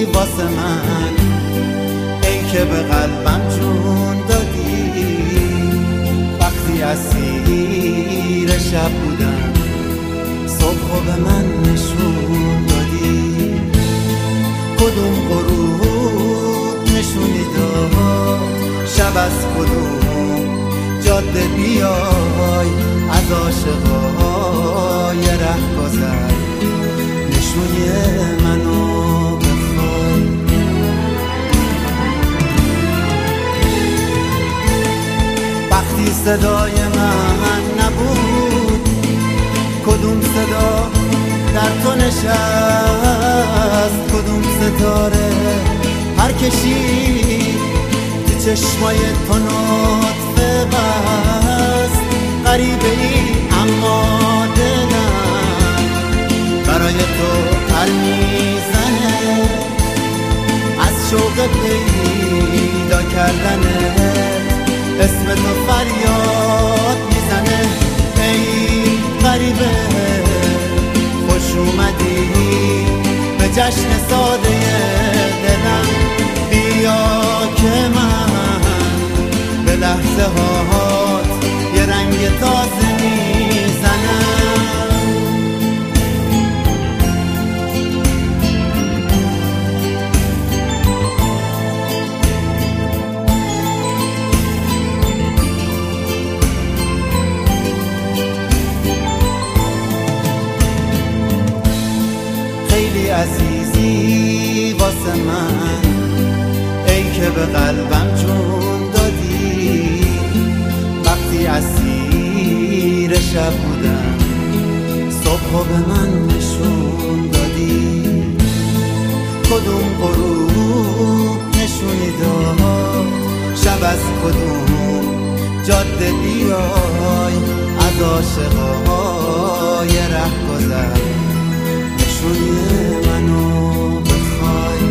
واسه من، ای که به قلبم جون دادی. وقتی اسیر شب بودم صبح به من نشون دادی. کدوم غروب نشونی داد، شب از کدوم جاده بیای، از عاشقای رهگذر نشونی منو بخوای. وقتی صدای من نبود، کدوم صدا در تو نشست، کدوم ستاره پر کشید تو چشمای تو نطفه بست. غریبه ای اما دلم برای تو پر میزنه، از شوق پیدا کردنه اسم تو فریاد میزنه. ای غریبه خوش اومدی به جشن ساده دلم، بیا که من به لحظه هات یه رنگ تازه میزنم. خیلی عزیزی واسه من، ای که به قلبم جون دادی. وقتی اسیر شب بودم صبح به من نشون دادی. کدوم غروب نشونی داد، شب از کدوم جاده بیای، از عاشقای رهگذر نشونی منو بخوای.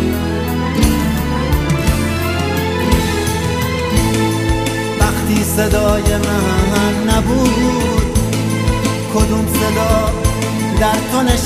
وقتی صدای من نبود، کدوم صدا در تو نشست،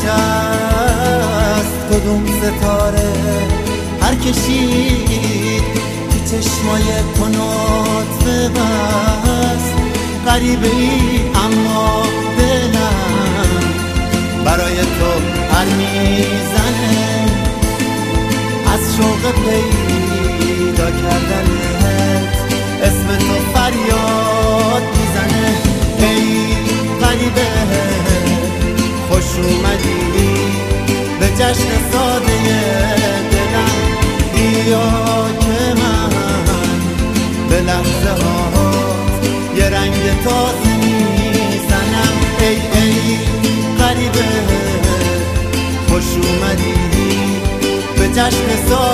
کدوم ستاره پر کشید تو چشمای تو نطفه بست. غریبه ای اما دلم برای تو پر میزنه، از شوق پیدا کردنت اسم تو فریاد میزنه. ای غریبه خوش اومدی به جشن ساده دلم، بیا که من به لحظه هات یه رنگ تازه میزنم. ای غریبه خوش اومدی به جشن ساده